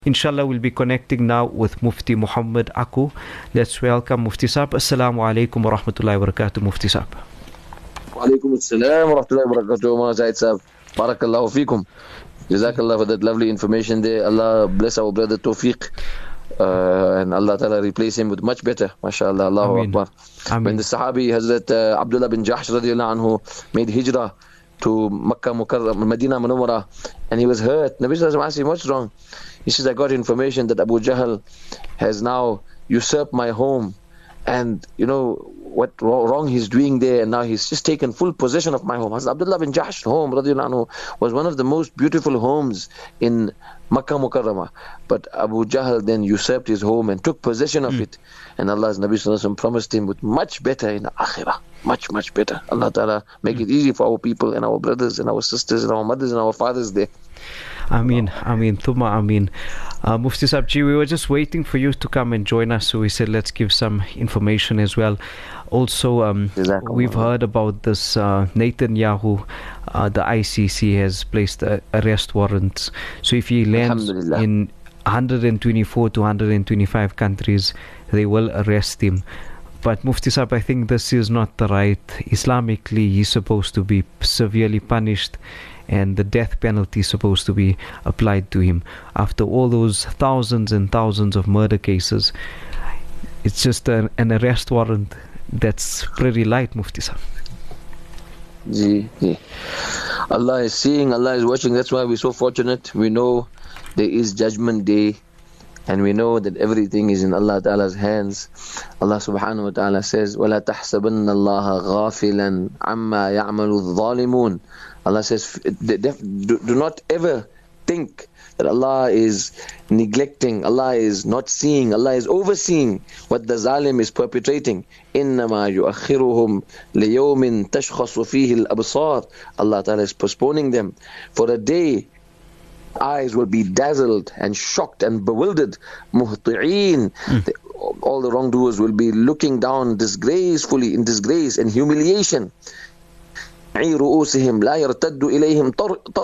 Inshallah, we'll be connecting now with Mufti Muhammad Aku. Let's welcome Mufti Saab. Assalamu alaikum wa rahmatullahi wa barakatuh, Mufti Saab. Wa alaikum assalam wa rahmatullahi wa barakatuh, Ma Zaid Saab. Barakallahu feekum. Jazakallah for that lovely information there. Allah bless our brother Tawfiq. And Allah Ta'ala replace him with much better. MashaAllah. Allahu Akbar. When the Sahabi Hazrat Abdullah bin Jahsh radiallahu anhu made hijrah to Makkah Mukarram, Medina Munawwara, and he was hurt. Nabi Sallallahu Alaihi Wasallam asked him, what's wrong? He says, I got information that Abu Jahl has now usurped my home, and you know what wrong he's doing there, and now he's just taken full possession of my home. Hazrat Abdullah bin Jahsh home radiallahu anhu was one of the most beautiful homes in Makkah Mukarramah, but Abu Jahl then usurped his home and took possession of it, and Allah's Nabi Sallallahu Alaihi Wasallam promised him with much better in the Akhirah, much better. Allah Ta'ala make it easy for our people and our brothers and our sisters and our mothers and our fathers there. Ameen, Thumma Ameen. Mufti Sabji, we were just waiting for you to come and join us, so we said let's give some information as well. Also, we've heard about this Netanyahu, the ICC has placed arrest warrants. So if he lands in 124 to 125 countries, they will arrest him. But Mufti Sahib, I think this is not the right. Islamically, he's supposed to be severely punished, and the death penalty is supposed to be applied to him. After all those thousands and thousands of murder cases, it's just an arrest warrant that's pretty light, Mufti Sahib. Allah is seeing, Allah is watching. That's why we're so fortunate. We know there is Judgment Day, and we know that everything is in Allah Ta'ala's hands. Allah Subhanahu wa Ta'ala says, وَلَا تَحْسَبَنَّ اللَّهَ غَافِلًا عَمَّا يَعْمَلُ الظَّالِمُونَ. Allah says, do not ever think that Allah is neglecting, Allah is not seeing, Allah is overseeing what the zalim is perpetrating. إِنَّمَا يُؤَخِّرُهُمْ لِيَوْمٍ تَشْخَصُ فِيهِ الْأَبْصَارِ. Allah Ta'ala is postponing them for a day. Eyes will be dazzled and shocked and bewildered. مُهْطِعِينَ. All the wrongdoers will be looking down disgracefully in disgrace and humiliation. رؤوسهم لا يرتد إليهم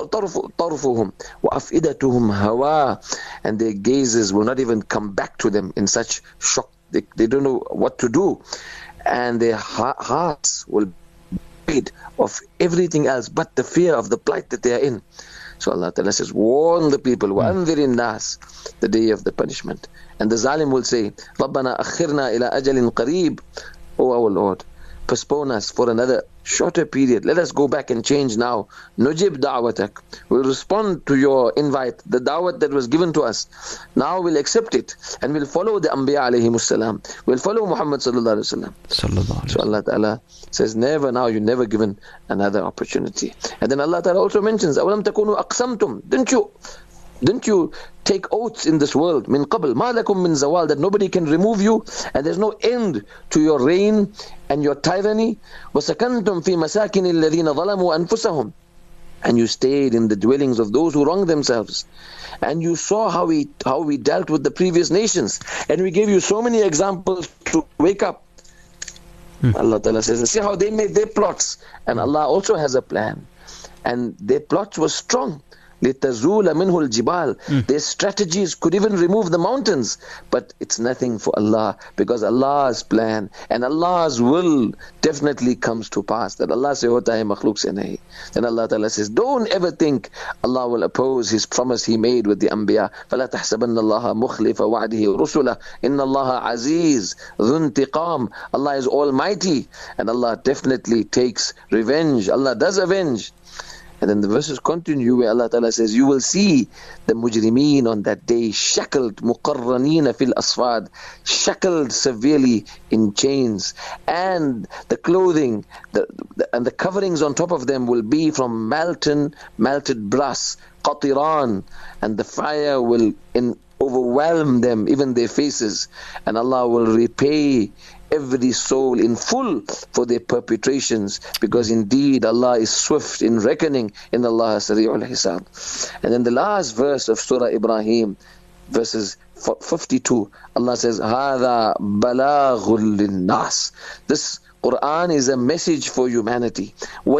طرفهم وأفئدتهم هواء. And their gazes will not even come back to them in such shock. They don't know what to do, and their hearts will be afraid of everything else but the fear of the plight that they are in. So Allah Ta'ala says, warn the people, وَأَنذِرِ النَّاسِ, the day of the punishment. And the zalim will say, رَبَّنَا أَخِّرْنَا إِلَىٰ أَجَلٍ قَرِيبٍ. O our Lord, postpone us for another shorter period. Let us go back and change now. Nujib da'watak. We'll respond to your invite, the da'wat that was given to us. Now we'll accept it, and we'll follow the Anbiya alayhimus salam. We'll follow Muhammad sallallahu alayhi wasallam. So Allah Ta'ala says, never now, you're never given another opportunity. And then Allah Ta'ala also mentions, أَوَلَمْ تَكُونُوا أَقْسَمْتُمْ. Didn't you take oaths in this world, min qabl, ma lakum min zawal, that nobody can remove you, and there's no end to your reign and your tyranny? وَسَكَنْتُمْ فِي مَسَاكِنِ الَّذِينَ ظَلَمُوا أَنفُسَهُمْ. And you stayed in the dwellings of those who wronged themselves. And you saw how we dealt with the previous nations. And we gave you so many examples to wake up. Allah Ta'ala says, see how they made their plots. And Allah also has a plan. And their plots were strong. لِتَزُولَ مِنْهُ الْجِبَالِ. Their strategies could even remove the mountains, but it's nothing for Allah, because Allah's plan and Allah's will definitely comes to pass. That Allah says, hota hai makhluk se nahi. Then Allah Ta'ala says, don't ever think Allah will oppose His promise He made with the Anbiya. فَلَا تَحْسَبَنَّ اللَّهَ مُخْلِفَ وَعْدِهِ رُسُلَهُ إِنَّ اللَّهَ عَزِيزٌ ذُو انْتِقَامٍ. Allah is almighty, and Allah definitely takes revenge. Allah does avenge. And then the verses continue where Allah Ta'ala says, you will see the mujrimeen on that day shackled, muqarraneen fil asfad, shackled severely in chains, and the clothing and the coverings on top of them will be from melted brass, qatiran, and the fire will overwhelm them, even their faces, and Allah will repay every soul in full for their perpetrations, because indeed Allah is swift in reckoning, in Allah Sari'ul Hisab. And then the last verse of Surah Ibrahim, verses 52, Allah says, هَذَا بَلَاغٌ لِلنَّاسِ. This Quran is a message for humanity.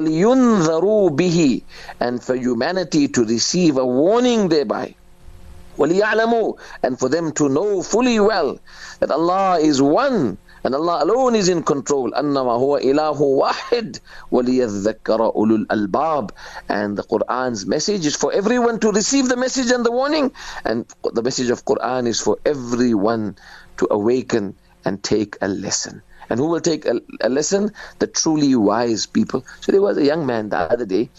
وَلِيُنذَرُوا بِهِ. And for humanity to receive a warning thereby. وَلِيَعْلَمُوا, and for them to know fully well that Allah is one and Allah alone is in control. أَنَّمَا هُوَ إِلَهُ وَاحِدٌ وَلِيَذَّكَّرَ أُولُو الْأَلْبَابِ. And the Qur'an's message is for everyone to receive the message and the warning, and the message of Qur'an is for everyone to awaken and take a lesson. And who will take a lesson? The truly wise people. So there was a young man the other day.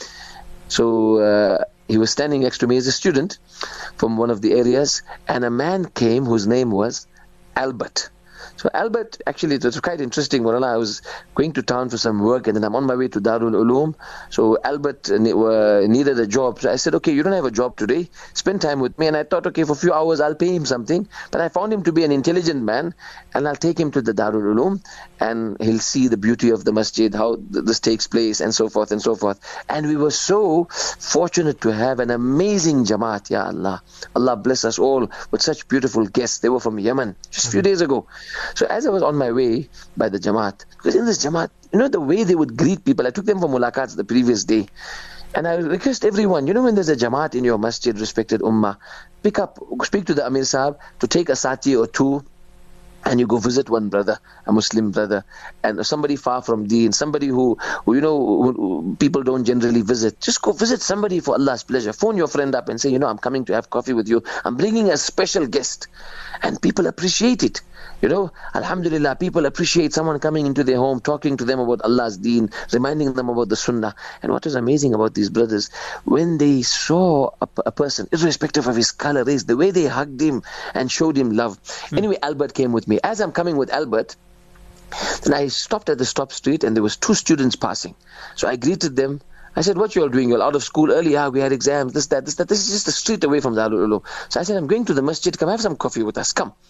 So he was standing next to me as a student from one of the areas, and a man came whose name was Albert. So Albert, actually it was quite interesting. I was going to town for some work, and then I'm on my way to Darul Uloom. So Albert needed a job. So I said, okay, you don't have a job today, spend time with me. And I thought, okay, for a few hours I'll pay him something. But I found him to be an intelligent man, and I'll take him to the Darul Uloom, and he'll see the beauty of the masjid, how this takes place, and so forth and so forth. And we were so fortunate to have an amazing Jamaat, Ya Allah. Allah bless us all with such beautiful guests. They were from Yemen just a few days ago. So as I was on my way by the Jamaat, because in this Jamaat, the way they would greet people, I took them for mulaqats the previous day. And I request everyone, when there's a Jamaat in your masjid, respected ummah, speak to the Amir Sahib to take a sati or two, and you go visit one brother, a Muslim brother, and somebody far from Deen, somebody who people don't generally visit. Just go visit somebody for Allah's pleasure. Phone your friend up and say, I'm coming to have coffee with you. I'm bringing a special guest. And people appreciate it. Alhamdulillah, people appreciate someone coming into their home, talking to them about Allah's Deen, reminding them about the Sunnah. And what was amazing about these brothers, when they saw a person, irrespective of his color, race, the way they hugged him and showed him love. Anyway, Albert came with me. As I'm coming with Albert, then I stopped at the stop street, and there was 2 students passing. So I greeted them. I said, what you all doing? You're out of school early? We had exams, this, that. This is just a street away from Darul Uloom. So I said, I'm going to the masjid. Come have some coffee with us. Come.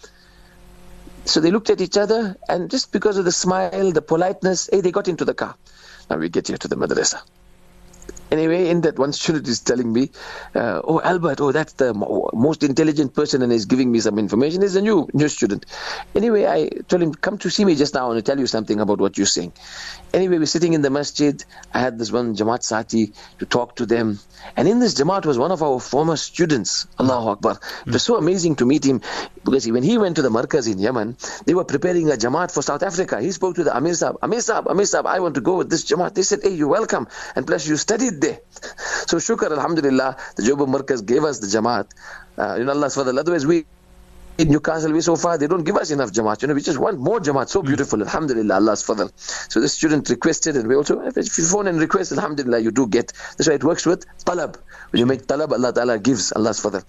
So they looked at each other, and just because of the smile, the politeness, they got into the car. Now we get here to the madrasa. Anyway, in that, one student is telling me, oh, Albert, that's the most intelligent person, and he's giving me some information. He's a new student. Anyway, I told him, come to see me just now. I want to tell you something about what you're saying. Anyway, we're sitting in the masjid. I had this one Jamaat Sati to talk to them. And in this Jamaat was one of our former students. Allahu Akbar. It was so amazing to meet him, because when he went to the Markaz in Yemen, they were preparing a Jamaat for South Africa. He spoke to the Amir Sahib. Amir Sahib, I want to go with this Jamaat. They said, hey, you're welcome. And plus you studied there. So shukr, alhamdulillah, the Joburg Markaz gave us the Jamaat. Allah's fadl. Otherwise, we in Newcastle, we so far, they don't give us enough Jamaat. We just want more Jamaat. So beautiful, alhamdulillah, Allah's fadl. So this student requested, and we also, if you phone and request, alhamdulillah, you do get. That's why it works with talab. When you make talab, Allah Ta'ala gives, Allah's fadl.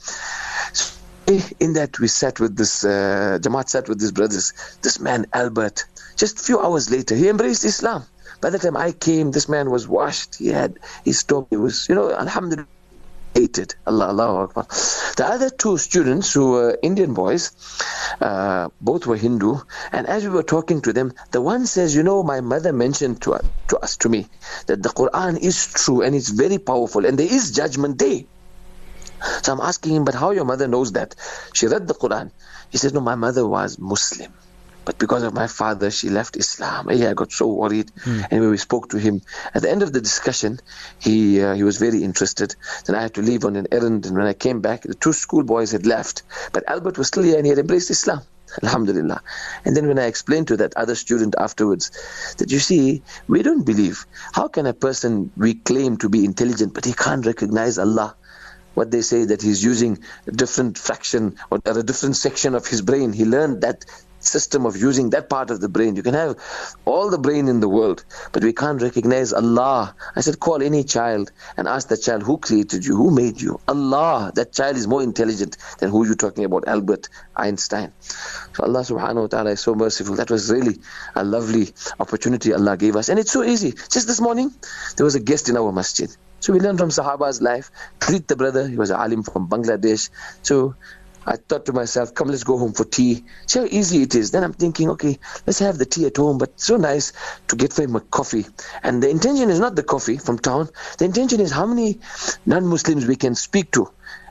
So in that, we sat with this, Jamaat sat with these brothers. This man, Albert, just a few hours later, he embraced Islam. By the time I came, this man was washed. He had his story. He was, alhamdulillah, hated. Allahu Akbar. The other 2 students who were Indian boys, both were Hindu. And as we were talking to them, the one says, my mother mentioned to me, that the Quran is true and it's very powerful and there is judgment day. So I'm asking him, but how your mother knows that? She read the Quran. He said, no, my mother was Muslim. But because of my father, she left Islam. I got so worried. Anyway, we spoke to him. At the end of the discussion, he was very interested. Then I had to leave on an errand. And when I came back, the 2 schoolboys had left. But Albert was still here, and he had embraced Islam. Alhamdulillah. And then when I explained to that other student afterwards, that you see, we don't believe. How can a person we claim to be intelligent, but he can't recognize Allah? What they say, that he's using a different fraction or a different section of his brain. He learned that system of using that part of the brain. You can have all the brain in the world, but we can't recognize Allah. I said, call any child and ask that child, who created you? Who made you? Allah. That child is more intelligent than who you're talking about, Albert Einstein. So Allah subhanahu wa ta'ala is so merciful. That was really a lovely opportunity Allah gave us. And it's so easy. Just this morning, there was a guest in our masjid. So we learned from Sahaba's life. Greet the brother. He was an alim from Bangladesh. So I thought to myself, come, let's go home for tea. See how easy it is. Then I'm thinking, okay, let's have the tea at home. But so nice to get for him a coffee. And the intention is not the coffee from town. The intention is how many non-Muslims we can speak to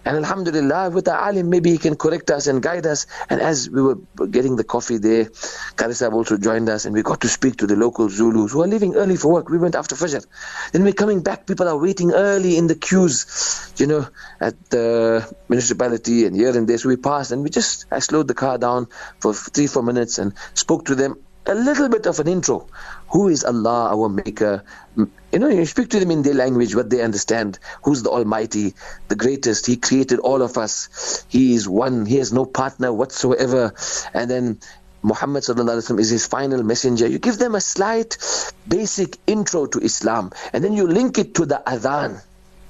And alhamdulillah, with our alim, maybe he can correct us and guide us. And as we were getting the coffee there, Qari Sahib also joined us, and we got to speak to the local Zulus who are leaving early for work. We went after Fajr. Then we're coming back, people are waiting early in the queues, at the municipality and here and there. So we passed, and I slowed the car down for 3-4 minutes and spoke to them. A little bit of an intro. Who is Allah, our Maker? You speak to them in their language, what they understand. Who's the Almighty, the greatest? He created all of us. He is one. He has no partner whatsoever. And then Muhammad sallallahu alaihi wasallam is his final messenger. You give them a slight, basic intro to Islam, and then you link it to the adhan.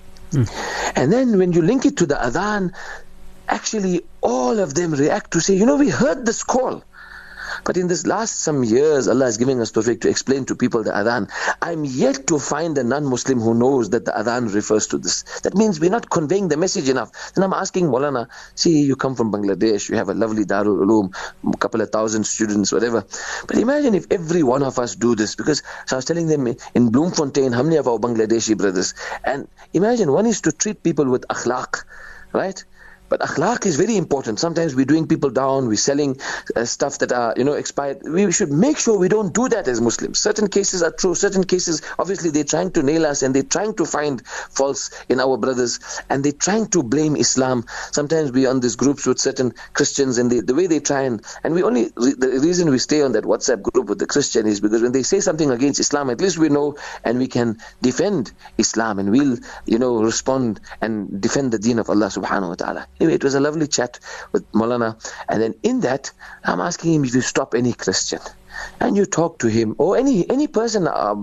And then when you link it to the adhan, actually all of them react to say, we heard this call. But in this last some years, Allah is giving us tawfiq to explain to people the adhan. I'm yet to find a non-Muslim who knows that the adhan refers to this. That means we're not conveying the message enough. Then I'm asking Maulana, see, you come from Bangladesh, you have a lovely Darul Uloom, a couple of thousand students, whatever. But imagine if every one of us do this. Because so I was telling them in Bloemfontein, how many of our Bangladeshi brothers? And imagine one is to treat people with akhlaq, right? But akhlaq is very important. Sometimes we're doing people down, we're selling stuff that are, expired. We should make sure we don't do that as Muslims. Certain cases are true. Certain cases, obviously, they're trying to nail us and they're trying to find faults in our brothers and they're trying to blame Islam. Sometimes we're on these groups with certain Christians and the way they try and the reason we stay on that WhatsApp group with the Christian is because when they say something against Islam, at least we know and we can defend Islam and we'll, respond and defend the deen of Allah subhanahu wa ta'ala. Anyway, it was a lovely chat with Maulana. And then in that, I'm asking him if you stop any Christian and you talk to him or any person,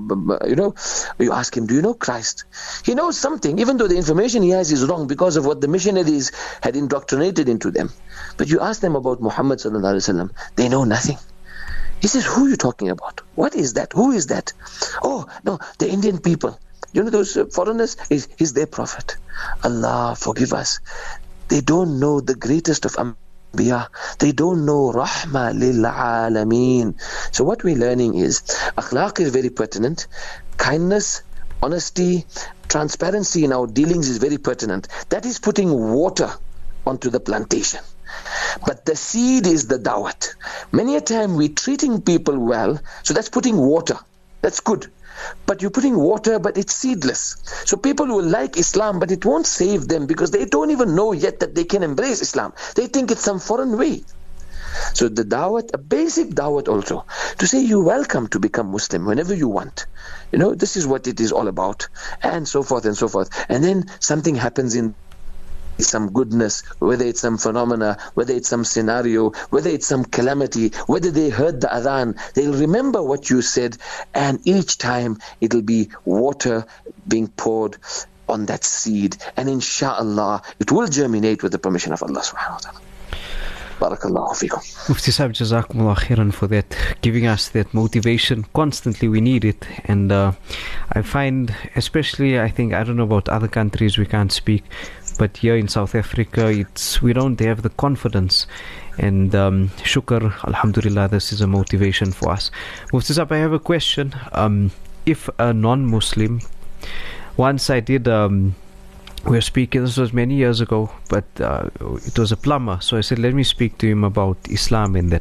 you ask him, do you know Christ? He knows something, even though the information he has is wrong because of what the missionaries had indoctrinated into them. But you ask them about Muhammad sallallahu alaihi wasallam, they know nothing. He says, who are you talking about? What is that? Who is that? Oh, no, the Indian people. Those foreigners, he's their prophet. Allah forgive us. They don't know the greatest of Anbiya. They don't know Rahma lil Alameen. So what we're learning is, akhlaq is very pertinent. Kindness, honesty, transparency in our dealings is very pertinent. That is putting water onto the plantation. But the seed is the dawat. Many a time we're treating people well, so that's putting water. That's good. But you're putting water, but it's seedless. So people will like Islam, but it won't save them because they don't even know yet that they can embrace Islam. They think it's some foreign way. So the dawat, a basic dawat also, to say you're welcome to become Muslim whenever you want. This is what it is all about, and so forth and so forth. And then something happens in some goodness, whether it's some phenomena, whether it's some scenario, whether it's some calamity, whether they heard the adhan, they'll remember what you said, and each time it'll be water being poured on that seed, and inshallah it will germinate with the permission of Allah subhanahu wa ta'ala. Barakallahu feekum. Mufti Sahib, Jazakumullah khairan for that, giving us that motivation. Constantly we need it. And I find, especially, I don't know about other countries, we can't speak, but here in South Africa, we don't have the confidence. And shukr, alhamdulillah, this is a motivation for us. Mufti Sahib, I have a question. If a non-Muslim, once I did... we were speaking, this was many years ago, but it was a plumber. So I said, let me speak to him about Islam and that.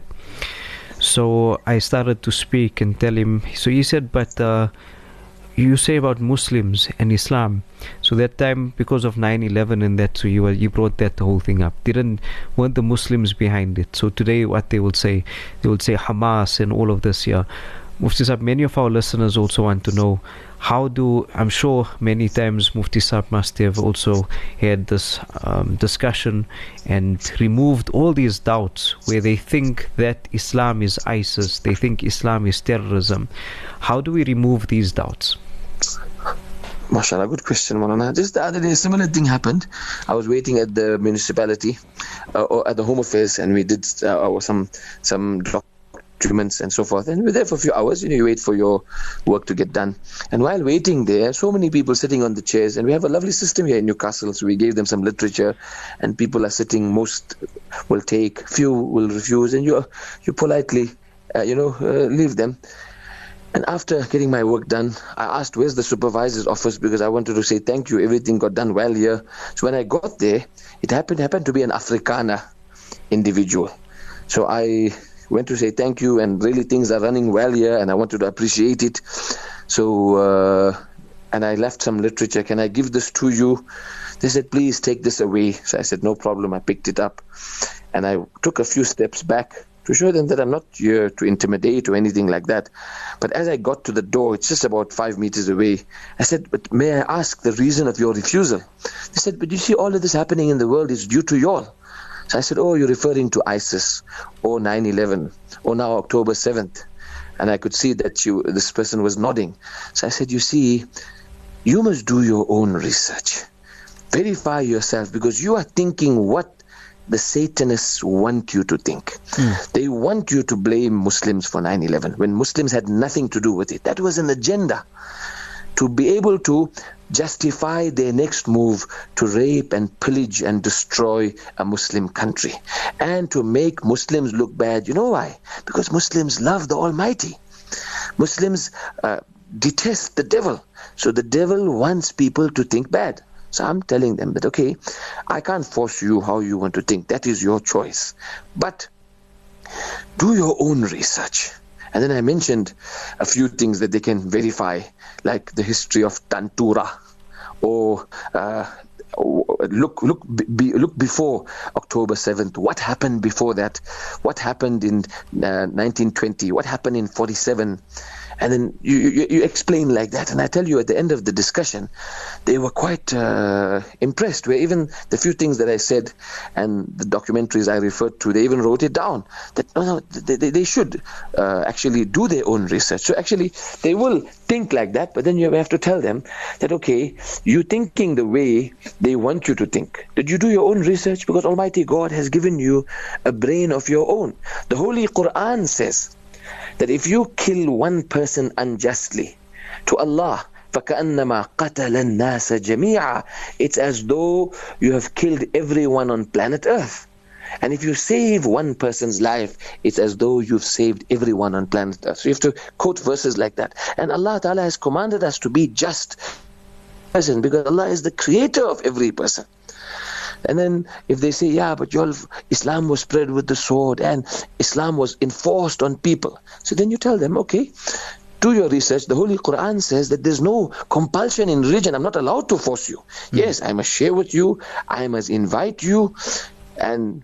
So I started to speak and tell him. So he said, but you say about Muslims and Islam. So that time, because of 9/11 and that, so you brought that whole thing up. Weren't the Muslims behind it? So today what they will say Hamas and all of this here. Mufti Sahib, many of our listeners also want to know, I'm sure many times Mufti Sahib must have also had this discussion and removed all these doubts where they think that Islam is ISIS, they think Islam is terrorism. How do we remove these doubts? MashaAllah, good question, Maulana. Just the other day, a similar thing happened. I was waiting at the municipality or at the Home Affairs, and we did some documents and so forth, and we were there for a few hours. You wait for your work to get done, and while waiting there, so many people sitting on the chairs, and we have a lovely system here in Newcastle, so we gave them some literature, and people are sitting. Most will take, few will refuse, and you politely leave them. And after getting my work done, I asked, where's the supervisor's office? Because I wanted to say thank you, everything got done well here. So when I got there, it happened to be an Afrikaner individual. So I went to say thank you, and really things are running well here, and I wanted to appreciate it. So, and I left some literature. Can I give this to you? They said, please take this away. So I said, no problem. I picked it up, and I took a few steps back to show them that I'm not here to intimidate or anything like that. But as I got to the door, it's just about 5 meters away, I said, but may I ask the reason of your refusal? They said, but you see, all of this happening in the world is due to y'all. So I said, oh, you're referring to ISIS or 9/11 or now October 7th. And I could see that this person was nodding. So I said, you see, you must do your own research. Verify yourself, because you are thinking what the Satanists want you to think. They want you to blame Muslims for 9/11 when Muslims had nothing to do with it. That was an agenda to be able to justify their next move to rape and pillage and destroy a Muslim country, and to make Muslims look bad. You know why? Because Muslims love the Almighty. Muslims detest the devil. So the devil wants people to think bad. So I'm telling them that, okay, I can't force you how you want to think. That is your choice. But do your own research. And then I mentioned a few things that they can verify, like the history of Tantura, or look before October 7th. What happened before that? What happened in 1920? What happened in 47? And then you explain like that. And I tell you, at the end of the discussion, they were quite impressed, where even the few things that I said and the documentaries I referred to, they even wrote it down, that they should actually do their own research. So actually, they will think like that, but then you have to tell them that, okay, you're thinking the way they want you to think. Did you do your own research? Because Almighty God has given you a brain of your own. The Holy Quran says that if you kill one person unjustly, to Allah, فَكَأَنَّمَا قَتَلَ النَّاسَ جَمِيعًا, it's as though you have killed everyone on planet Earth. And if you save one person's life, it's as though you've saved everyone on planet Earth. So you have to quote verses like that. And Allah Ta'ala has commanded us to be just person, because Allah is the creator of every person. And then if they say, yeah, but Islam was spread with the sword and Islam was enforced on people. So then you tell them, okay, do your research. The Holy Quran says that there's no compulsion in religion. I'm not allowed to force you. Yes, I must share with you. I must invite you. And,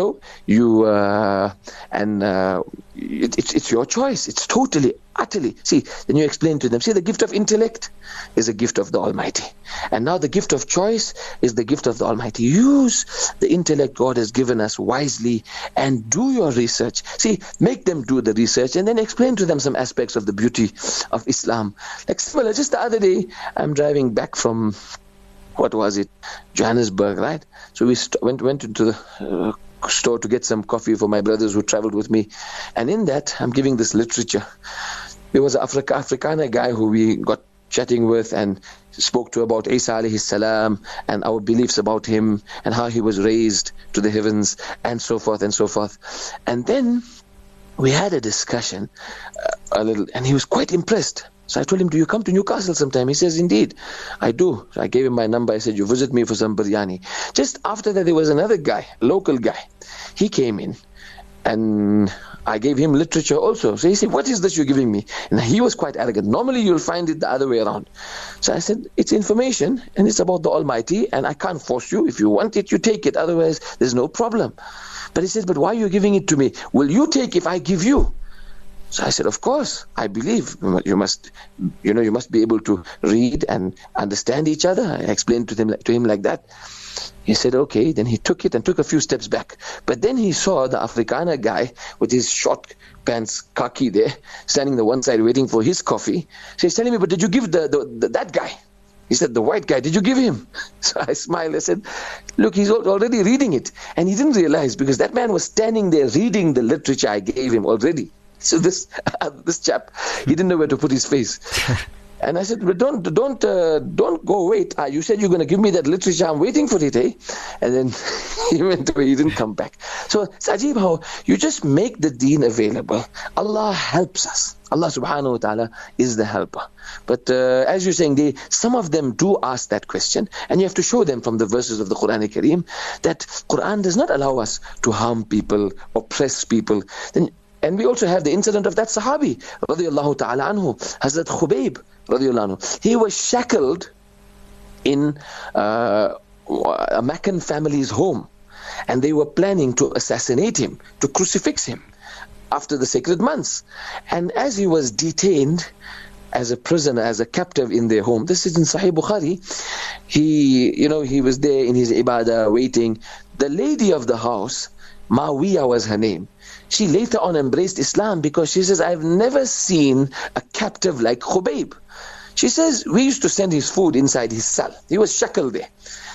it's your choice. It's totally, utterly. See, then you explain to them, see, the gift of intellect is a gift of the Almighty. And now the gift of choice is the gift of the Almighty. Use the intellect God has given us wisely and do your research. See, make them do the research and then explain to them some aspects of the beauty of Islam. Like similar, just the other day, I'm driving back from, Johannesburg, right? So we went into the store to get some coffee for my brothers who traveled with me. And in that, I'm giving this literature. There was an Afrikaner guy who we got chatting with and spoke to about Isa alayhi salam and our beliefs about him and how he was raised to the heavens and so forth and so forth. And then we had a discussion a little, and he was quite impressed. So I told him, do you come to Newcastle sometime? He says, indeed, I do. So I gave him my number. I said, you visit me for some biryani. Just after that, there was another guy, local guy. He came in and I gave him literature also. So he said, what is this you're giving me? And he was quite arrogant. Normally, you'll find it the other way around. So I said, it's information and it's about the Almighty and I can't force you. If you want it, you take it. Otherwise, there's no problem. But he says, but why are you giving it to me? Will you take if I give you? So I said, of course, I believe you must be able to read and understand each other. I explained to him like that. He said, okay. Then he took it and took a few steps back. But then he saw the Afrikaner guy with his short pants khaki there, standing the one side waiting for his coffee. So he's telling me, but did you give that guy? He said, the white guy, did you give him? So I smiled. I said, look, he's already reading it. And he didn't realize, because that man was standing there reading the literature I gave him already. So this chap, he didn't know where to put his face. And I said, but don't go wait. You said you're going to give me that literature. I'm waiting for it, eh? And then he went away. He didn't come back. So it's ajib how you just make the deen available. Allah helps us. Allah subhanahu wa ta'ala is the helper. But as you're saying, some of them do ask that question, and you have to show them from the verses of the Quran Kareem that Quran does not allow us to harm people, oppress people. And we also have the incident of that Sahabi, radiyallahu ta'ala anhu, Hazrat Khubayb, radiyallahu anhu. He was shackled in a Meccan family's home, and they were planning to assassinate him, to crucifix him after the sacred months. And as he was detained as a prisoner, as a captive in their home, this is in Sahih Bukhari, he was there in his ibadah waiting. The lady of the house, Mawiya was her name, she later on embraced Islam because she says, I've never seen a captive like Khubayb. She says, we used to send his food inside his cell. He was shackled there.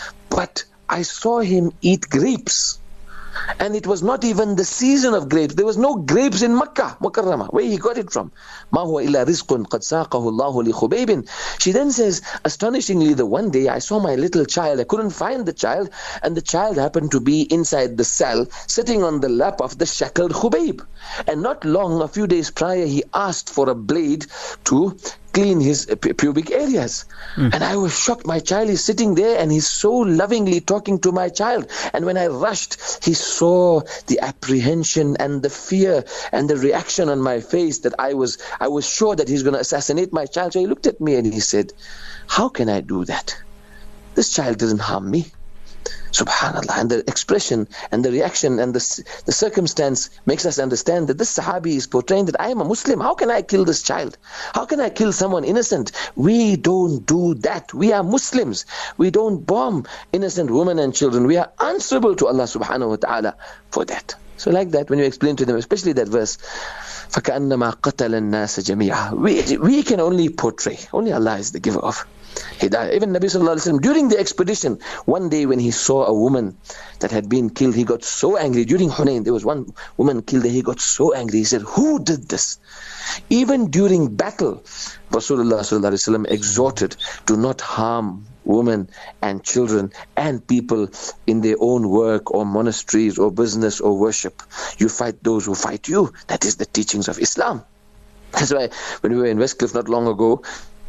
But I saw him eat grapes. And it was not even the season of grapes. There was no grapes in Makkah, Mukarramah. Where he got it from? مَا هُوَ إِلَّا رِزْقٌ قَدْ سَاقَهُ اللَّهُ لِخُبَيْبٍ. She then says, astonishingly, the one day I saw my little child. I couldn't find the child, and the child happened to be inside the cell, sitting on the lap of the shackled Khubayb. And not long, a few days prior, he asked for a blade to clean his pubic areas. And I was shocked. My child is sitting there and he's so lovingly talking to my child. And when I rushed, he saw the apprehension and the fear and the reaction on my face that I was sure that he's going to assassinate my child. So he looked at me and he said, how can I do that? This child doesn't harm me. Subhanallah. And the expression and the reaction and the circumstance makes us understand that this Sahabi is portraying that I am a Muslim. How can I kill this child? How can I kill someone innocent? We don't do that. We are Muslims. We don't bomb innocent women and children. We are answerable to Allah subhanahu wa ta'ala for that. So like that, when you explain to them, especially that verse, فَكَأَنَّمَا قَتَلَ النَّاسَ جَمِيعًا, we can only portray. Only Allah is the giver of Hidayah. Even Nabi sallallahu alaihi wasallam, during the expedition, one day when he saw a woman that had been killed, he got so angry. During Hunayn, there was one woman killed there. He got so angry. He said, who did this? Even during battle, Rasulullah sallallahu alaihi wasallam exhorted to not harm women and children and people in their own work or monasteries or business or worship. You fight those who fight you. That is the teachings of Islam. That's why when we were in Westcliff not long ago,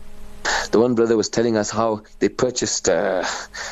the one brother was telling us how they purchased, Brother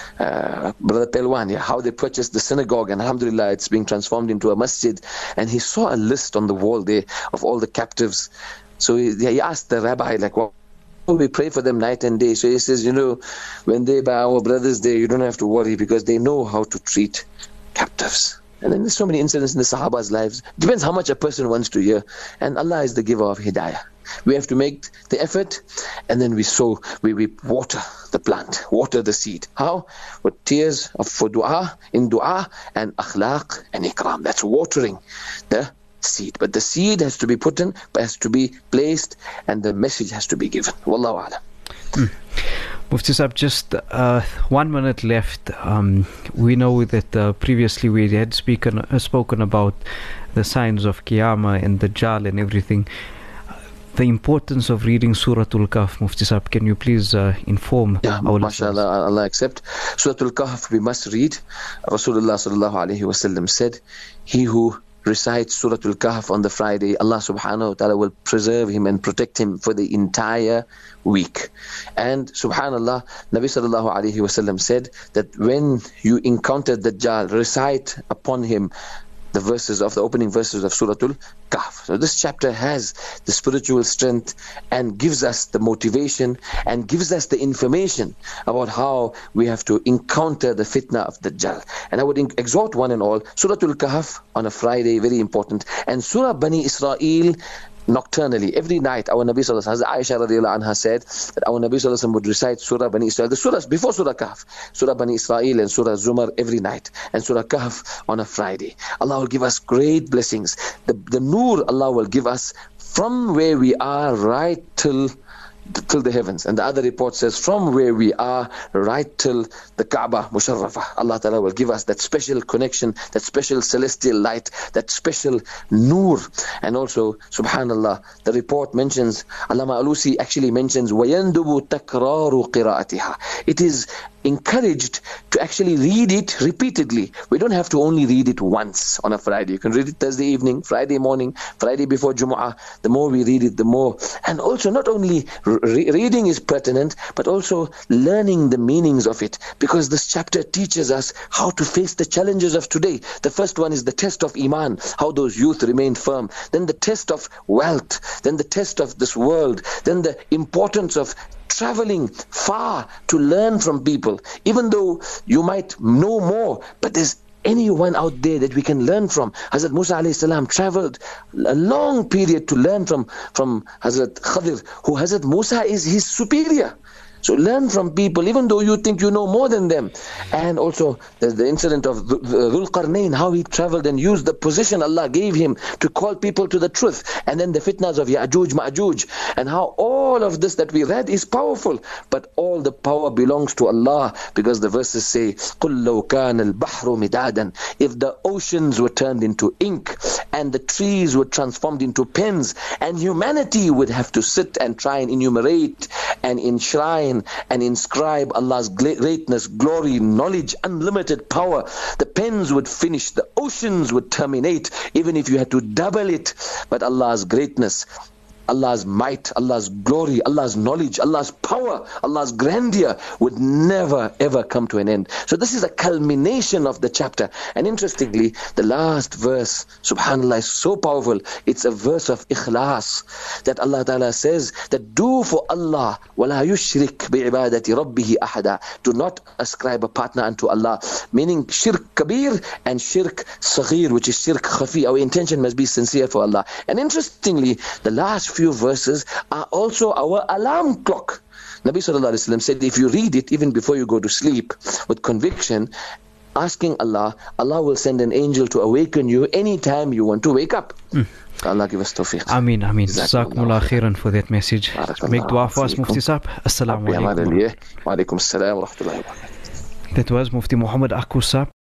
Pelwan, how they purchased the synagogue, and alhamdulillah it's being transformed into a masjid. And he saw a list on the wall there of all the captives. So he asked the rabbi, like, well, we pray for them night and day. So he says, when they buy our brothers there, you don't have to worry because they know how to treat captives. And then there's so many incidents in the Sahaba's lives. Depends how much a person wants to hear. And Allah is the giver of Hidayah. We have to make the effort, and then we sow, we water the plant, water the seed. How? With tears for dua, in dua, and akhlaq and ikram. That's watering the seed. But the seed has to be put in, has to be placed, and the message has to be given. Wallahu a'lam. Mufti Sahib, just 1 minute left. We know that previously we had spoken about the signs of Qiyamah and Dajjal and everything. The importance of reading Surah Al-Kahf, Mufti Sahib, can you please inform our listeners? MashaAllah, Allah accept. Surah Al-Kahf we must read. Rasulullah sallallahu alayhi wa sallam said, he who recites Surah Al-Kahf on the Friday, Allah subhanahu wa ta'ala will preserve him and protect him for the entire week. And subhanallah, Nabi sallallahu alayhi wa sallam said that when you encounter Dajjal, recite upon him the opening verses of Surah Al-Kahf. So this chapter has the spiritual strength and gives us the motivation and gives us the information about how we have to encounter the fitna of Dajjal. And I would exhort one and all, Surah Al-Kahf on a Friday, very important, and Surah Bani Israel nocturnally, every night. Our Nabi Sallallahu Alaihi Wasallam, Aisha radiallahu anha said that our Nabi Sallallahu Alaihi Wasallam would recite Surah Bani Israel, the surahs before Surah Kahf, Surah Bani Israel and Surah Zumar every night, and Surah Kahf on a Friday. Allah will give us great blessings. The nur Allah will give us from where we are right till till the heavens. And the other report says from where we are right till the Kaaba Musharrafah. Allah Ta'ala will give us that special connection, that special celestial light, that special nur. And also, subhanallah, the report mentions, Allama Alusi actually mentions, وَيَنْدُبُ تَكْرَارُ قِرَاءَتِهَا. It is encouraged to actually read it repeatedly. We don't have to only read it once on a Friday. You can read it Thursday evening, Friday morning, Friday before Jumu'ah. The more we read it, the more. And also not only reading is pertinent, but also learning the meanings of it, because this chapter teaches us how to face the challenges of today. The first one is the test of Iman, how those youth remain firm. Then the test of wealth. Then the test of this world. Then the importance of traveling far to learn from people. Even though you might know more, but there's anyone out there that we can learn from. Hazrat Musa alayhi salam traveled a long period to learn from Hazrat Khadir, who Hazrat Musa is his superior. So learn from people, even though you think you know more than them. And also there's the incident of Dhul Qarnayn, how he traveled and used the position Allah gave him to call people to the truth. And then the fitnas of Ya'juj, Ma'juj, and how all of this that we read is powerful. But all the power belongs to Allah, because the verses say, قُلْ لَوْ كَانَ الْبَحْرُ مِدَادًا. If the oceans were turned into ink, and the trees were transformed into pens, and humanity would have to sit and try and enumerate and enshrine and inscribe Allah's greatness, glory, knowledge, unlimited power, the pens would finish, the oceans would terminate, even if you had to double it. But Allah's greatness, Allah's might, Allah's glory, Allah's knowledge, Allah's power, Allah's grandeur would never ever come to an end. So this is a culmination of the chapter. And interestingly, the last verse, subhanallah, is so powerful. It's a verse of ikhlas, that Allah Ta'ala says that do for Allah, وَلَا يُشْرِكْ بِعِبَادَةِ رَبِّهِ أَحَدًا. Do not ascribe a partner unto Allah. Meaning shirk kabir and shirk saghir, which is shirk khafi. Our intention must be sincere for Allah. And interestingly, the last few verses are also our alarm clock. Nabi Sallallahu Alaihi Wasallam said, if you read it even before you go to sleep with conviction, asking Allah, Allah will send an angel to awaken you anytime you want to wake up. Allah give us tawfiq. Ameen, ameen. Jazakumullah khairan for that message. Make dua for us, Mufti Saab. Assalamu alaikum. Wa alaikum assalam wa rahmatullahi wa barakatuh. That was Mufti Muhammad Akku Saab.